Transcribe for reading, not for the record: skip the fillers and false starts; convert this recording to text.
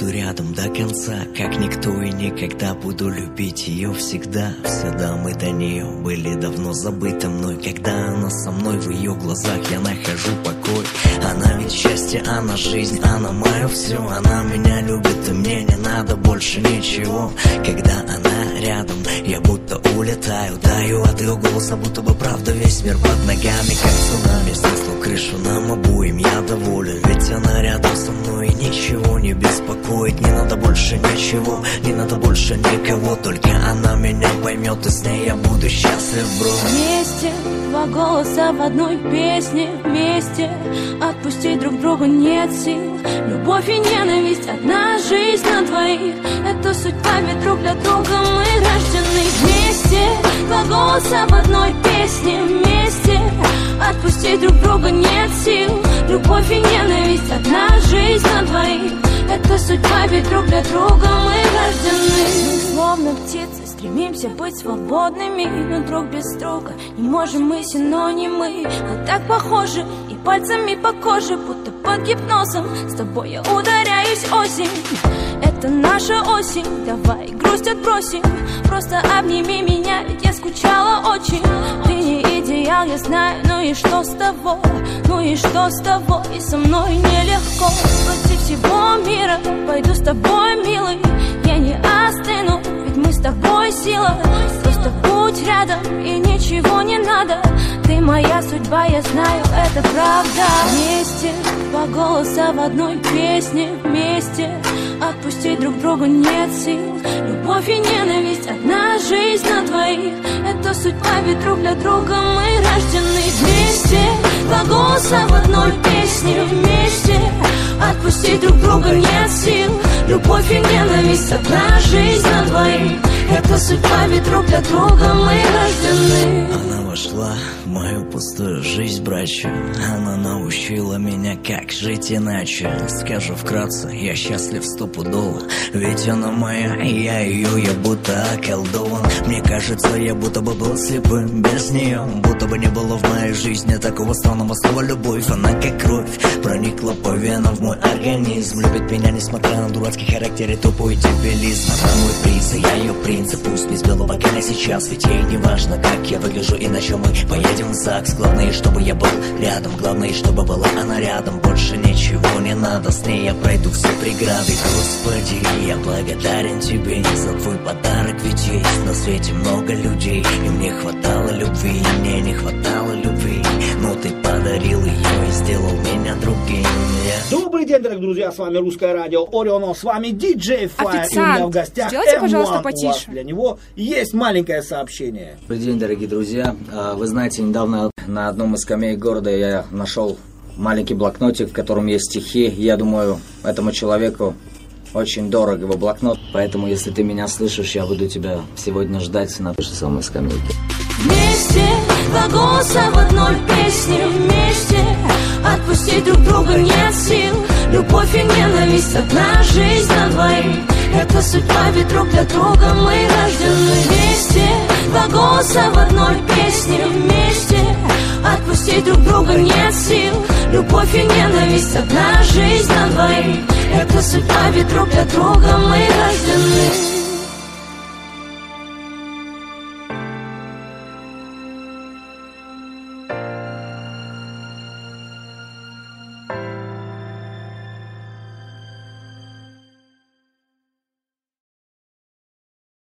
буду рядом до конца, как никто и никогда буду любить ее всегда. Все дамы до нее были давно забыты мной. Когда она со мной, в ее глазах я нахожу покой. Она ведь счастье, она жизнь, она мое все. Она меня любит, и мне не надо больше ничего. Когда она рядом, я будто улетаю, таю от ее голоса, будто бы правда весь мир под ногами, как цунами. Снесло крышу нам обоим, я доволен, ведь она рядом со мной и ничего не беспокоит. Не надо больше ничего, не надо больше никого, только она меня поймет, и с ней я буду счастлив, бро. Вместе, два голоса в одной песне, вместе, отпустить друг друга нет сил. Любовь и ненависть, одна жизнь на двоих, это судьба, ведь друг для друга мы рождены. Вместе, два голоса в одной песне, вместе, отпустить друг друга нет сил. Любовь и ненависть, одна жизнь на двоих, это судьба, ведь друг для друга мы рождены. Мы словно птицы, стремимся быть свободными, но друг без друга не можем мы синонимы. А так похожи и пальцами по коже, будто под гипнозом. С тобой я ударяюсь осень, это наша осень. Давай грусть отбросим, просто обними меня, ведь я скучала очень. Ты не идеал, я знаю, ну и что с того? Ну и что с того? И со мной нелегко. Против всего мира пойду с тобой, милый. Я не остыну, ведь мы с тобой сила. Просто будь рядом и ничего не надо. Ты моя судьба, я знаю, это правда. Вместе, два голоса в одной песне, вместе, отпустить друг друга нет сил. Любовь и ненависть, одна жизнь на двоих, это судьба, ведь друг для друга мы рождены. Вместе, два голоса в одной песне, вместе, отпустить друг друга нет сил. Любовь и ненависть, одна жизнь на двоих, это судьба, ведь друг для друга мы рождены. Она вошла в мою пустую жизнь, братья. Она научила меня, как жить иначе. Скажу вкратце, я счастлив стопудово, ведь она моя, и я ее, я будто околдован. Мне кажется, я будто бы был слепым без нее, будто бы не было в моей жизни такого странного слова любовь. Она как кровь проникла по венам в мой организм, любит меня, несмотря на дурацкий характер и тупой дебилизм. Она мой приз, и я ее принцип, пусть без белого коня сейчас, ведь ей не важно, как я выгляжу, иначе мы поедем в ЗАГС. Главное, чтобы я был рядом, главное, чтобы была она рядом. Больше ничего не надо, с ней я пройду все преграды. Господи, я благодарен тебе за твой подарок, ведь есть на свете много людей, и мне хватало любви, и мне не хватало любви, но ты подарил ее и сделал меня другим. Добрый день, дорогие друзья, с вами Русское радио Орион, с вами диджей Фаер, и у меня в гостях сделайте, пожалуйста, М1. потише. У вас для него есть маленькое сообщение. Добрый день, дорогие друзья. Вы знаете, недавно на одном из скамей города я нашел маленький блокнотик, в котором есть стихи. Я думаю, этому человеку очень дорог его блокнот. Поэтому, если ты меня слышишь, я буду тебя сегодня ждать на той же самой скамейке. Вместе, два голоса в одной песне, вместе, отпустить друг друга нет сил. Любовь и ненависть, одна жизнь на двоих, это судьба, ведь друг для друга мы рождены. Вместе, два голоса в одной песне, вместе, отпустить друг друга нет сил. Любовь и ненависть, одна жизнь на двоих, это судьба, ведь друг для друга мы рождены.